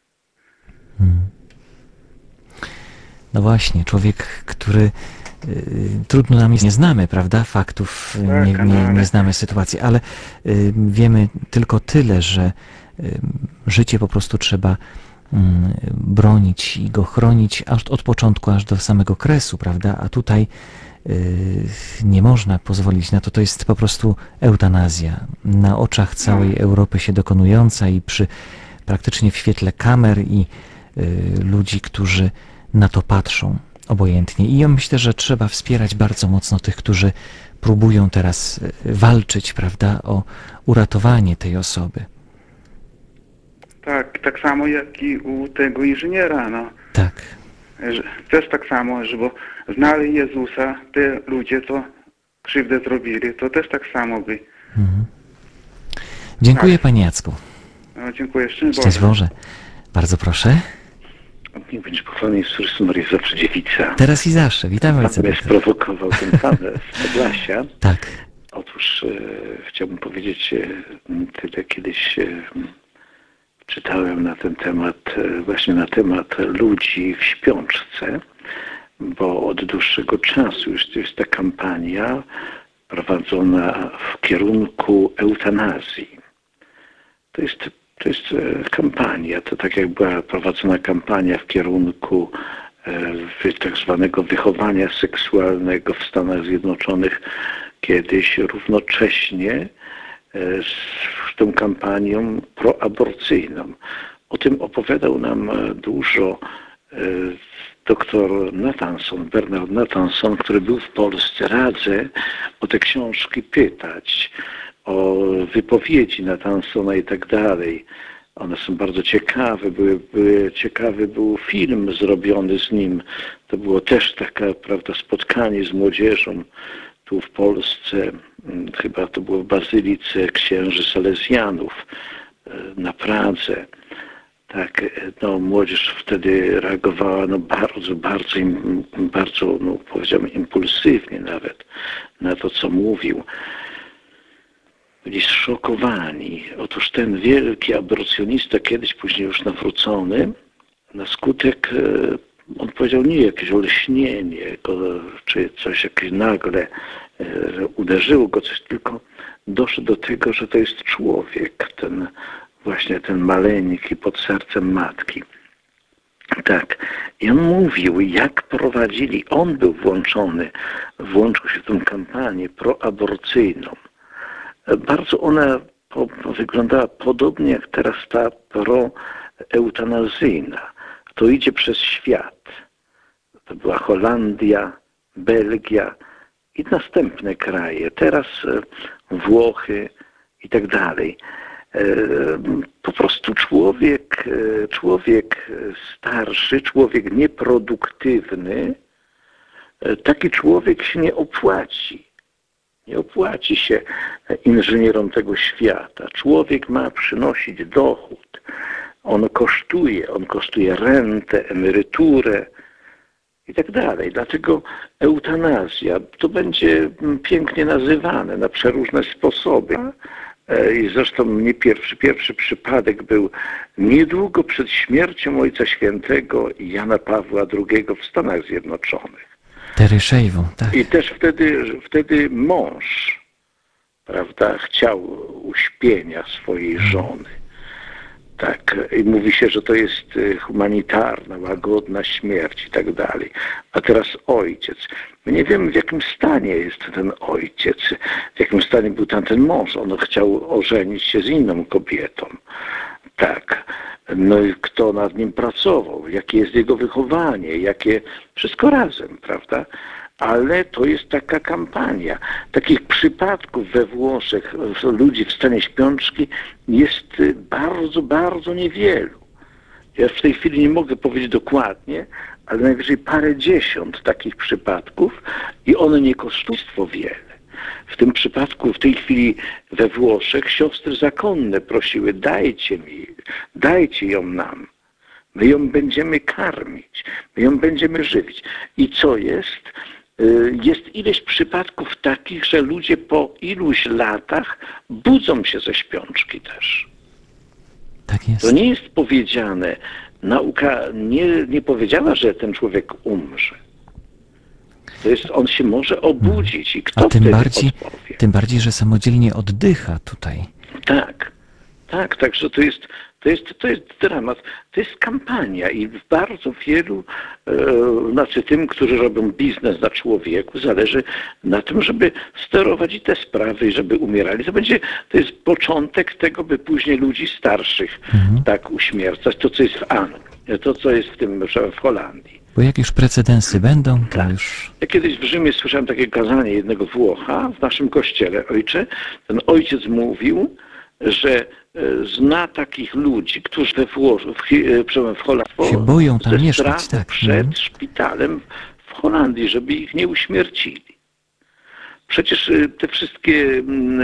Speaker 3: No właśnie, człowiek, który trudno nam nie znamy, prawda, faktów, nie znamy sytuacji, ale wiemy tylko tyle, że życie po prostu trzeba bronić i go chronić od początku aż do samego kresu, prawda, a tutaj nie można pozwolić na to. To jest po prostu eutanazja na oczach całej Europy się dokonująca i praktycznie w świetle kamer i ludzi, którzy na to patrzą obojętnie. I ja myślę, że trzeba wspierać bardzo mocno tych, którzy próbują teraz walczyć, prawda, o uratowanie tej osoby.
Speaker 13: Tak samo jak i u tego inżyniera, no.
Speaker 3: Tak.
Speaker 13: Też tak samo, bo znali Jezusa, te ludzie, co krzywdę zrobili, to też tak samo by.
Speaker 3: Dziękuję panie Jacku.
Speaker 13: No, dziękuję.
Speaker 3: Szczęść Boże. Bardzo proszę.
Speaker 14: Niech będzie pochwalony Jezus Chrystus, Maryja zawsze dziewica.
Speaker 3: Teraz i zawsze. Witamy ojca.
Speaker 14: Pan mnie sprowokował ten Paweł z Podlasia.
Speaker 3: Tak.
Speaker 14: Otóż chciałbym powiedzieć tyle. Kiedyś czytałem na ten temat, właśnie na temat ludzi w śpiączce, bo od dłuższego czasu już jest ta kampania prowadzona w kierunku eutanazji. To jest kampania, to tak jak była prowadzona kampania w kierunku tak zwanego wychowania seksualnego w Stanach Zjednoczonych kiedyś, równocześnie z tą kampanią proaborcyjną. O tym opowiadał nam dużo doktor Nathanson, Bernard Nathanson, który był w Polsce. Radzę o te książki pytać, o wypowiedzi Nathansona i tak dalej. One są bardzo ciekawe. Ciekawy był film zrobiony z nim. To było też takie, prawda, spotkanie z młodzieżą tu w Polsce. Chyba to było w Bazylice Księży Salezjanów na Pradze. Tak, no, młodzież wtedy reagowała bardzo, no, powiedziałbym, impulsywnie nawet na to, co mówił. Byli zszokowani. Otóż ten wielki aborcjonista, kiedyś później już nawrócony, na skutek, on powiedział, nie jakieś olśnienie, czy coś jakieś nagle uderzyło go coś, tylko doszedł do tego, że to jest człowiek, ten maleńki pod sercem matki. Tak. I on mówił, jak prowadzili, on był włączył się w tę kampanię proaborcyjną. Bardzo ona wyglądała podobnie jak teraz ta proeutanazyjna. To idzie przez świat. To była Holandia, Belgia i następne kraje. Teraz Włochy i tak dalej. Po prostu człowiek starszy, człowiek nieproduktywny, taki człowiek się nie opłaci. Nie opłaci się inżynierom tego świata. Człowiek ma przynosić dochód. On kosztuje rentę, emeryturę i tak dalej. Dlatego eutanazja to będzie pięknie nazywane na przeróżne sposoby. I zresztą nie pierwszy przypadek był niedługo przed śmiercią Ojca Świętego Jana Pawła II w Stanach Zjednoczonych.
Speaker 3: Terry Schiavo, tak.
Speaker 14: I też wtedy mąż, prawda, chciał uśpienia swojej żony. Tak, i mówi się, że to jest humanitarna, łagodna śmierć i tak dalej. A teraz ojciec. My nie wiemy, w jakim stanie jest ten ojciec, w jakim stanie był ten mąż. On chciał ożenić się z inną kobietą. Tak. No i kto nad nim pracował, jakie jest jego wychowanie, wszystko razem, prawda? Ale to jest taka kampania. Takich przypadków we Włoszech ludzi w stanie śpiączki jest bardzo, bardzo niewielu. Ja w tej chwili nie mogę powiedzieć dokładnie, ale najwyżej parędziesiąt takich przypadków i one nie kosztują wiele. W tym przypadku, w tej chwili we Włoszech siostry zakonne prosiły, dajcie ją nam. My ją będziemy karmić, my ją będziemy żywić. I co jest? Jest ileś przypadków takich, że ludzie po iluś latach budzą się ze śpiączki też.
Speaker 3: Tak jest.
Speaker 14: To nie jest powiedziane, nauka nie powiedziała, że ten człowiek umrze. To jest, on się może obudzić i kto
Speaker 3: A
Speaker 14: wtedy
Speaker 3: tym bardziej, że samodzielnie oddycha tutaj.
Speaker 14: Tak, także to jest dramat, to jest kampania i bardzo wielu, tym, którzy robią biznes na człowieku, zależy na tym, żeby sterować i te sprawy, i żeby umierali. To jest początek tego, by później ludzi starszych tak uśmiercać, to co jest w Anglii, to co jest w Holandii.
Speaker 3: Bo jak już precedensy będą, to już...
Speaker 14: Ja kiedyś w Rzymie słyszałem takie kazanie jednego Włocha w naszym kościele, ojcze. Ten ojciec mówił, że zna takich ludzi, którzy w Holandii
Speaker 3: się boją tam mieszkać, tak.
Speaker 14: Przed szpitalem w Holandii, żeby ich nie uśmiercili. Przecież te wszystkie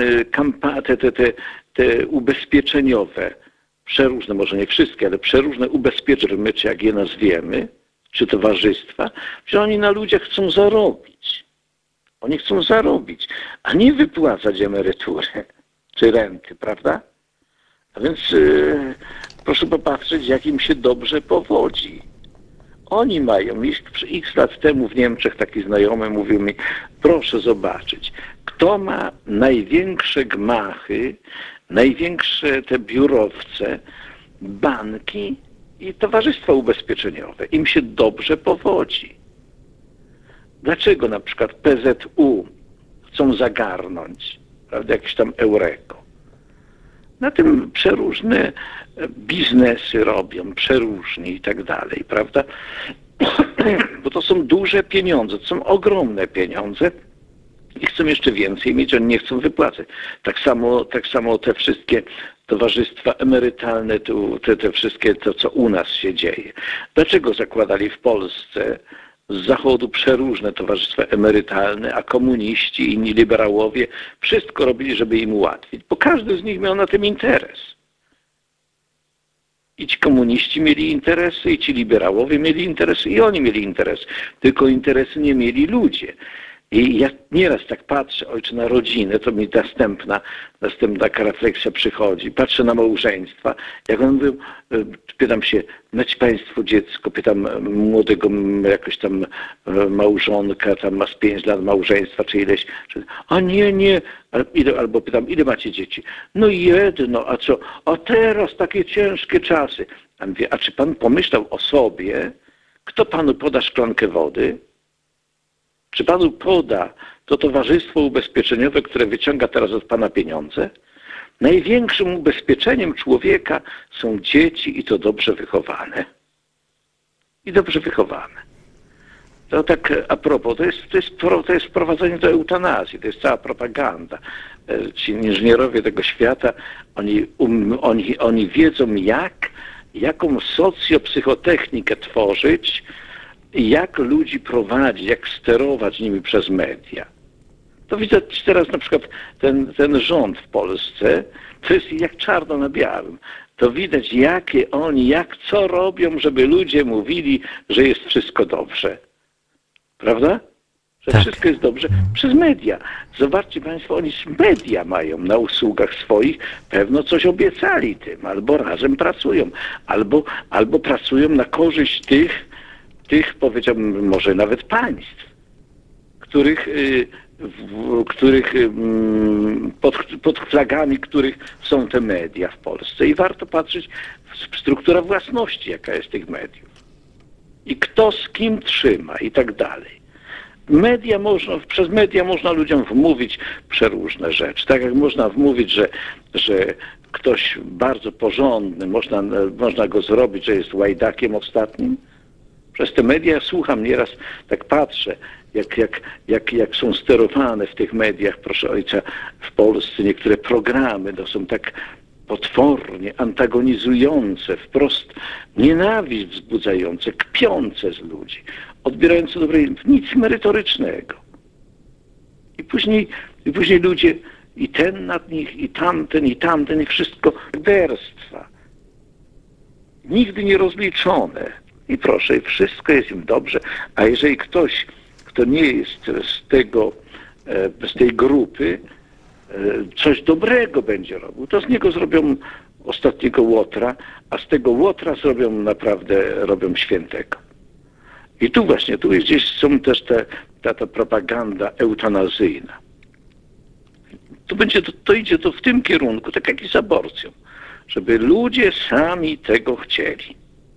Speaker 14: te ubezpieczeniowe, przeróżne, może nie wszystkie, ale przeróżne ubezpieczenia, czy jak je nazwiemy, czy towarzystwa, że oni na ludziach chcą zarobić. Oni chcą zarobić, a nie wypłacać emeryturę czy renty, prawda? A więc proszę popatrzeć, jak im się dobrze powodzi. Oni mają, x lat temu w Niemczech taki znajomy mówił mi, proszę zobaczyć, kto ma największe gmachy, największe te biurowce, banki i towarzystwa ubezpieczeniowe. Im się dobrze powodzi. Dlaczego na przykład PZU chcą zagarnąć, prawda, jakieś tam Eureko? Na tym przeróżne biznesy robią, przeróżni i tak dalej, prawda? Bo to są duże pieniądze, to są ogromne pieniądze i chcą jeszcze więcej mieć, oni nie chcą wypłacać. Tak samo te wszystkie towarzystwa emerytalne, te wszystkie, to co u nas się dzieje. Dlaczego zakładali w Polsce z Zachodu przeróżne towarzystwa emerytalne, a komuniści i inni liberałowie wszystko robili, żeby im ułatwić, bo każdy z nich miał na tym interes. I ci komuniści mieli interesy, i ci liberałowie mieli interesy, i oni mieli interesy. Tylko interesy nie mieli ludzie. I ja nieraz tak patrzę, ojcze, na rodzinę, to mi następna taka refleksja przychodzi. Patrzę na małżeństwa, jak one mówią, pytam się, macie państwo dziecko, pytam młodego jakoś tam małżonka, tam ma z 5 lat małżeństwa, czy ileś, a nie, albo pytam, ile macie dzieci? No jedno, a co? A teraz takie ciężkie czasy. A mówię, a czy pan pomyślał o sobie, kto panu poda szklankę wody? Czy panu poda to towarzystwo ubezpieczeniowe, które wyciąga teraz od pana pieniądze? Największym ubezpieczeniem człowieka są dzieci i to dobrze wychowane. I dobrze wychowane. To tak a propos, to jest wprowadzenie do eutanazji, to jest cała propaganda. Ci inżynierowie tego świata, oni wiedzą jaką socjopsychotechnikę tworzyć, jak ludzi prowadzić, jak sterować nimi przez media. To widać teraz na przykład ten rząd w Polsce, to jest jak czarno na białym. To widać co robią, żeby ludzie mówili, że jest wszystko dobrze. Prawda? Że wszystko jest dobrze przez media. Zobaczcie państwo, oni media mają na usługach swoich, pewno coś obiecali tym, albo razem pracują, albo pracują na korzyść tych, powiedziałbym, może nawet państw, pod flagami których są te media w Polsce. I warto patrzeć w strukturę własności, jaka jest tych mediów. I kto z kim trzyma i tak dalej. Przez media można ludziom wmówić przeróżne rzeczy. Tak jak można wmówić, że ktoś bardzo porządny, można go zrobić, że jest łajdakiem ostatnim. Przez te media słucham nieraz, tak patrzę, jak są sterowane w tych mediach, proszę ojca, w Polsce niektóre programy, to są tak potwornie antagonizujące, wprost nienawiść wzbudzające, kpiące z ludzi, odbierające nic merytorycznego. I później ludzie, i ten nad nich, i tamten, i wszystko morderstwa. Nigdy nie rozliczone. I proszę, wszystko jest im dobrze, a jeżeli ktoś, kto nie jest z tej grupy, coś dobrego będzie robił, to z niego zrobią ostatniego łotra, a z tego łotra robią świętego. I tu gdzieś są też ta propaganda eutanazyjna. To idzie w tym kierunku, tak jak i z aborcją, żeby ludzie sami tego chcieli.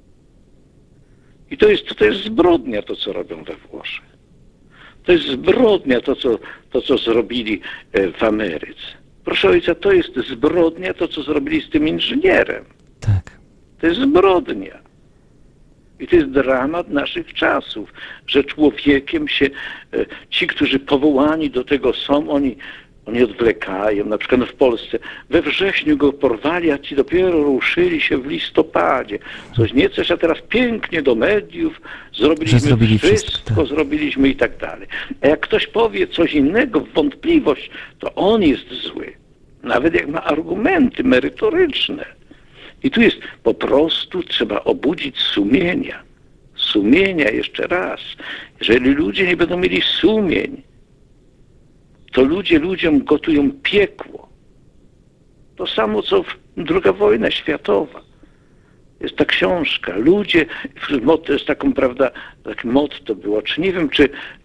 Speaker 14: I to jest zbrodnia to, co robią we Włoszech. To jest zbrodnia to, co zrobili w Ameryce. Proszę ojca, to jest zbrodnia to, co zrobili z tym inżynierem.
Speaker 3: Tak.
Speaker 14: To jest zbrodnia. I to jest dramat naszych czasów, że człowiekiem ci, którzy powołani do tego są, oni odwlekają. Na przykład w Polsce we wrześniu go porwali, a ci dopiero ruszyli się w listopadzie. Coś, a teraz pięknie do mediów, zrobili wszystko, zrobiliśmy i tak dalej. A jak ktoś powie coś innego, wątpliwość, to on jest zły. Nawet jak ma argumenty merytoryczne. I tu jest po prostu trzeba obudzić sumienia. Sumienia jeszcze raz. Jeżeli ludzie nie będą mieli sumień, to ludzie ludziom gotują piekło. To samo, co II wojna światowa. Jest ta książka. Ludzie, to jest taką, prawda, takie motto było. Czy nie wiem,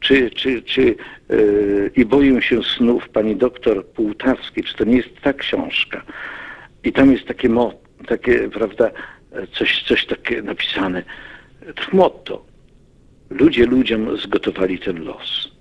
Speaker 14: i boję się snów pani doktor Półtawskiej, czy to nie jest ta książka. I tam jest takie prawda, coś takie napisane. To motto. Ludzie ludziom zgotowali ten los.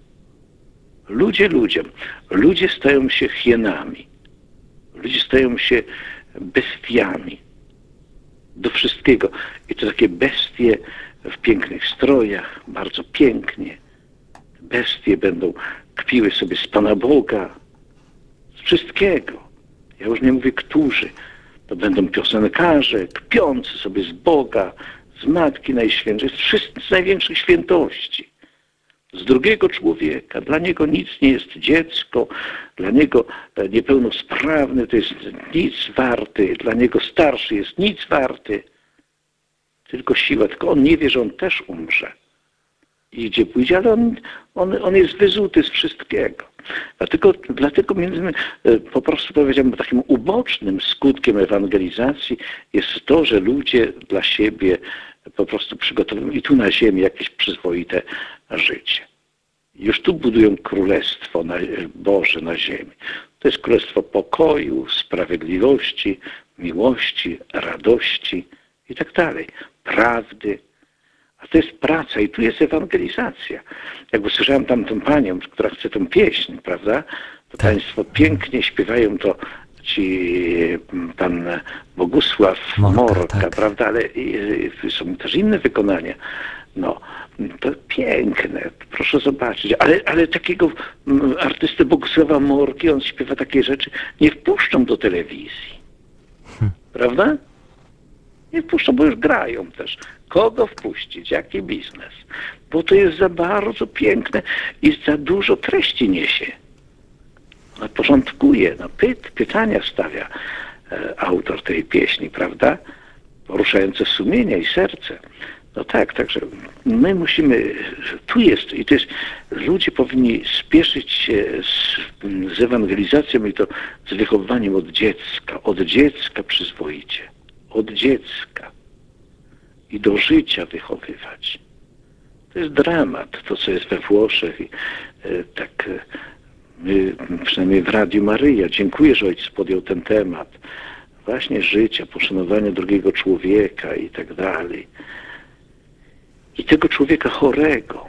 Speaker 14: Ludzie stają się hienami. Ludzie stają się bestiami. Do wszystkiego. I to takie bestie w pięknych strojach, bardzo pięknie. Bestie będą kpiły sobie z Pana Boga, z wszystkiego. Ja już nie mówię, którzy. To będą piosenkarze, kpiący sobie z Boga, z Matki Najświętszej, z największych świętości. Z drugiego człowieka. Dla niego nic nie jest dziecko, dla niego niepełnosprawny to jest nic warty, dla niego starszy jest nic warty. Tylko siła, tylko on nie wie, że on też umrze. i gdzie pójdzie, ale on jest wyzuty z wszystkiego. Dlatego między innymi, po prostu powiedziałbym, takim ubocznym skutkiem ewangelizacji jest to, że ludzie dla siebie po prostu przygotowują i tu na ziemi jakieś przyzwoite życie. Już tu budują królestwo Boże na ziemi. To jest królestwo pokoju, sprawiedliwości, miłości, radości i tak dalej. Prawdy. A to jest praca i tu jest ewangelizacja. Jak usłyszałem tamtą panią, która chce tą pieśń, prawda? To państwo pięknie śpiewają to pan Bogusław Morka, prawda? Ale są też inne wykonania. No, to piękne, proszę zobaczyć. Ale takiego artysty Bogusława Morki, on śpiewa takie rzeczy, nie wpuszczą do telewizji. Prawda? Nie wpuszczą, bo już grają też. Kogo wpuścić? Jaki biznes? Bo to jest za bardzo piękne i za dużo treści niesie. Ona porządkuje, pytania stawia autor tej pieśni, prawda? Poruszające sumienie i serce. No tak, także my musimy, tu jest, i to jest, ludzie powinni spieszyć się z ewangelizacją i to z wychowywaniem od dziecka przyzwoicie, od dziecka i do życia wychowywać. To jest dramat, to co jest we Włoszech i tak my, przynajmniej w Radiu Maryja, dziękuję, że ojciec podjął ten temat, właśnie życia, poszanowania drugiego człowieka i tak dalej. I tego człowieka chorego.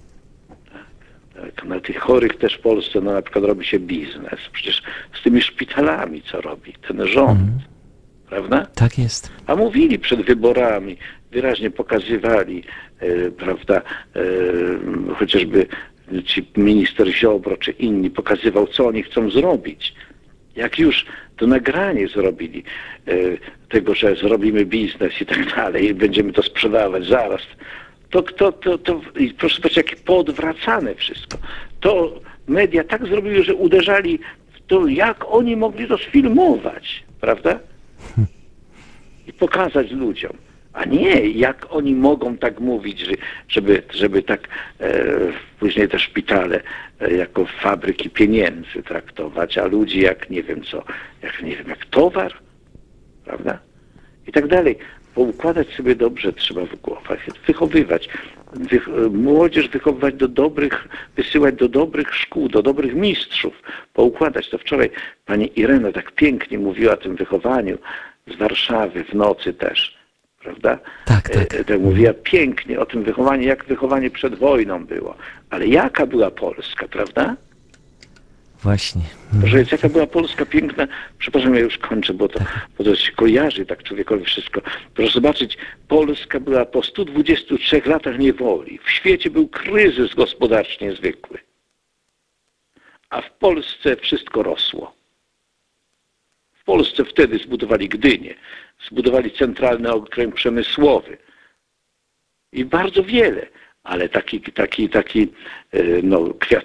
Speaker 14: Tak, na tych chorych też w Polsce na przykład robi się biznes. Przecież z tymi szpitalami co robi ten rząd. Prawda?
Speaker 3: Tak jest.
Speaker 14: A mówili przed wyborami, wyraźnie pokazywali, prawda, chociażby ci minister Ziobro czy inni pokazywał, co oni chcą zrobić. Jak już to nagranie zrobili tego, że zrobimy biznes i tak dalej i będziemy to sprzedawać zaraz, to i proszę zobaczyć, jakie poodwracane wszystko. To media tak zrobiły, że uderzali w to, jak oni mogli to sfilmować, prawda? I pokazać ludziom. A nie, jak oni mogą tak mówić, żeby tak później te szpitale jako fabryki pieniędzy traktować, a ludzi jak nie wiem co, jak towar, prawda? I tak dalej. Poukładać sobie dobrze trzeba w głowach, wychowywać. Młodzież wychowywać wysyłać do dobrych szkół, do dobrych mistrzów. Poukładać to. Wczoraj pani Irena tak pięknie mówiła o tym wychowaniu z Warszawy, w nocy też. Prawda?
Speaker 3: Tak.
Speaker 14: Mówiła pięknie o tym wychowaniu, jak wychowanie przed wojną było. Ale jaka była Polska, prawda?
Speaker 3: Właśnie.
Speaker 14: Proszę, jaka była Polska piękna, przepraszam, ja już kończę, bo to się kojarzy tak człowiekowi wszystko. Proszę zobaczyć, Polska była po 123 latach niewoli. W świecie był kryzys gospodarczy niezwykły. A w Polsce wszystko rosło. W Polsce wtedy zbudowali Gdynię, zbudowali centralny okręg przemysłowy. I bardzo wiele, ale taki kwiat